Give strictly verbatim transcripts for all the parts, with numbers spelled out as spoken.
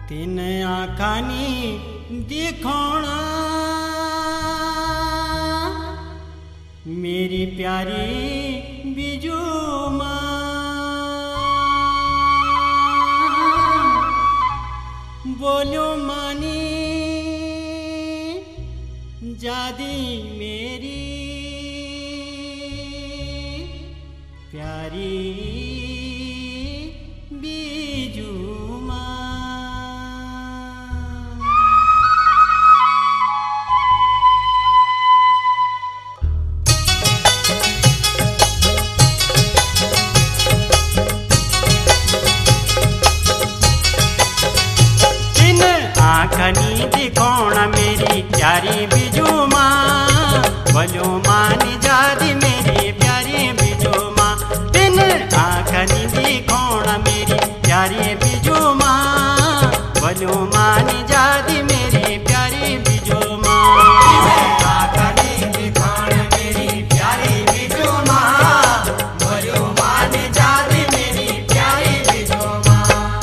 तीन आखानी दिखोना मेरी प्यारी बिजू माँ, बोलो मानी जादी मेरी प्यारी बिजू माँ। तीन आखनी दिखोना मेरी प्यारी बिजू माँ, बोलो मानी जादी मेरी प्यारी बिजू माँ। तीन आखनी दिखोना मेरी प्यारी बिजू माँ, बोलो मानी जादी मेरी प्यारी बिजू माँ। आखनी दिखोना मेरी प्यारी बिजू माँ, बोलो मानी जादी मेरी प्यारी बिजू माँ।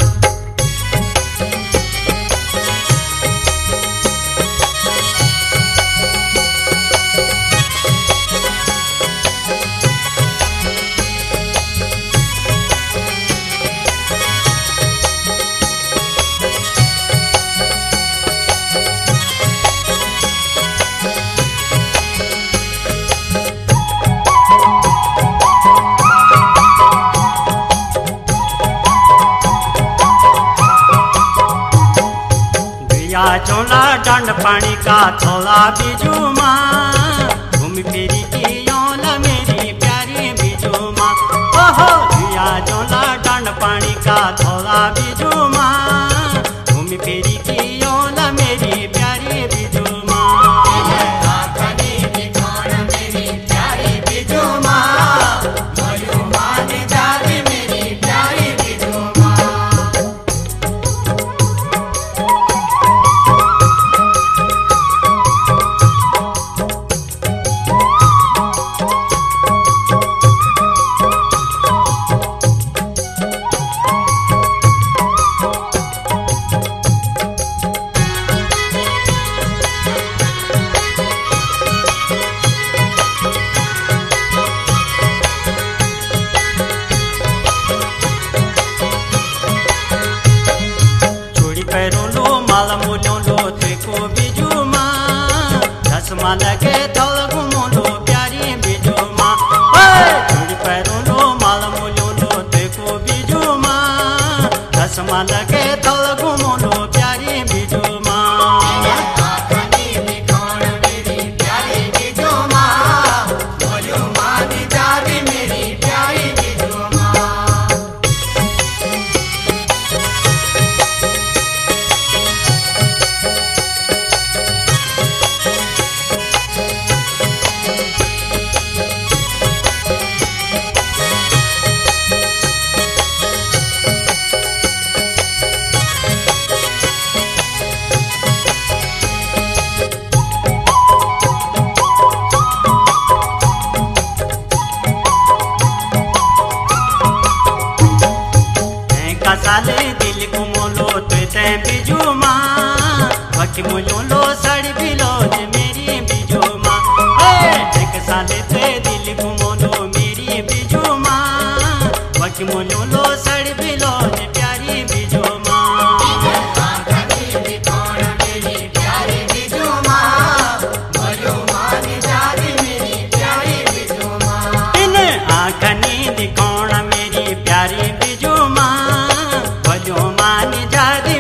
चोला डंड पानी का थोड़ा बिजू माँ, घूम फिरी की योला मेरी प्यारी बिजू माँ। ओहो दिया चोला डंड पानी का थोड़ा बिजू माँ, घूम फिरी की योला मेरी प्यारी बिजू माँ। आखनी दिखोना मेरी प्यारी बिजू माँ, बोलो मानी जादी मेरी प्यारी बिजू माँ। पैरों लो माला मोलो लो देखो बिजू माँ, चश्मा लगे दौड़ घूमो लो प्यारी बिजू माँ। चूड़ी पैरों लो माला मोलो लो देखो बिजू माँ, चश्मा लगे दौड़ घूमो लो प्यारी बिजू माँ। आखनी दिखोना मेरी प्यारी बिजू माँ, बोलो मानी जादी मेरी प्यारी बिजू माँ। साले दिल को मोलो ते बिजू माँ, बाकी मोलो लो साड़ी बिलो मेरी बिजू माँ। एक साले ते दिल को मोलो मेरी बिजू माँ, बाकी मोलो लो साड़ी बिलो प्यारी बिजू माँ। आखनी दिखोना मेरी प्यारी बिजू माँ, बोलो मानी जादी मेरी प्यारी बिजू माँ। इन आखनी दिखोना मेरी प्यारी बिजू माँ, बोलो मानी जादी